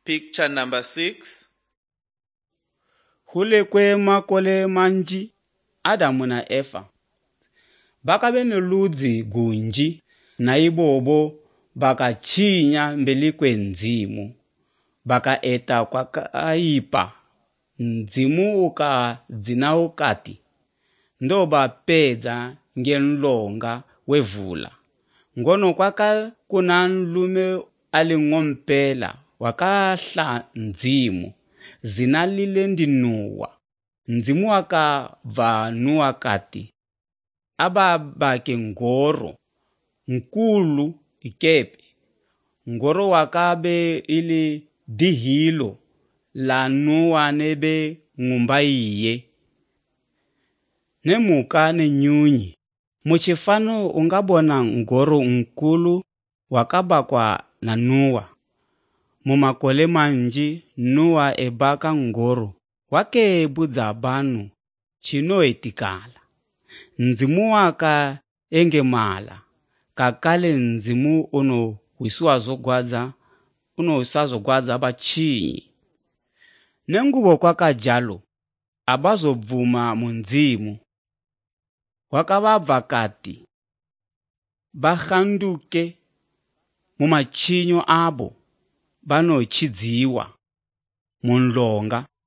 Picture number 6. Hulekwe makole manji Adamu na Efa bakabe neludzi gunji na ibobo bakachinya mbeli kwenzimu bakaeta kwakaipa nzimu ukadzina ukati ndo bapedza ngenlonga wevula ngono kwaka kuna nlume aling'ompela wakahla nzimu zinalile ndi Nuwa. Nzimu akabva Nuwa kati ababake ngoro nkulu ikepe ngoro wakabe ili dihilo la Nuwa nebe ng'umba iye nemuka ne nyunyi muchifano ungabona ngoro nkulu wakabakwa na Nuwa. Mumakole manji Nuwa ebaka ngoro wakebudza banu chino etikala nzimu waka engemala kakale nzimu uno usazogwadza abachinyi nengubo kwakajalo abazobvuma munzimu wakababva kati bahanduke mumachinyo abo banochidziwa munlonga